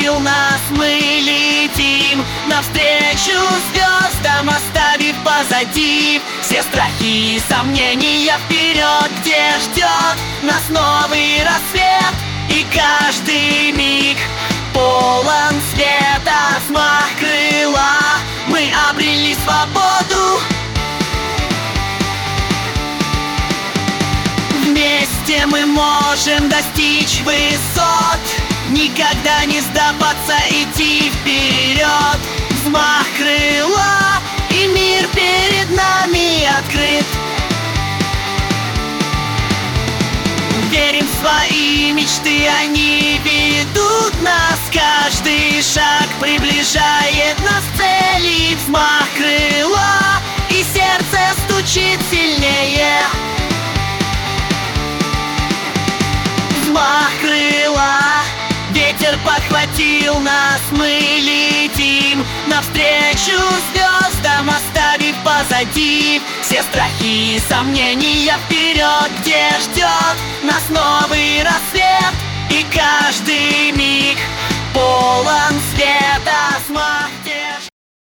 подхватил нас, мы летим навстречу звездам, оставив позади все страхи и сомнения. Вперед, где ждет нас новый рассвет, и каждый миг полон света. Взмах крыла, мы обрели свободу. Вместе мы можем достичь высот, никогда не сдаваться, идти вперед. Взмах крыла, и мир перед нами открыт. Верим в свои мечты, они ведут нас. Каждый шаг приближает нас к цели. Взмах крыла, и сердце стучит сильнее. Взмах крыла, ветер подхватил нас, мы летим навстречу звездам, оставив позади все страхи и сомнения. Вперед, где ждет нас новый рассвет, и каждый миг полон света. Взмах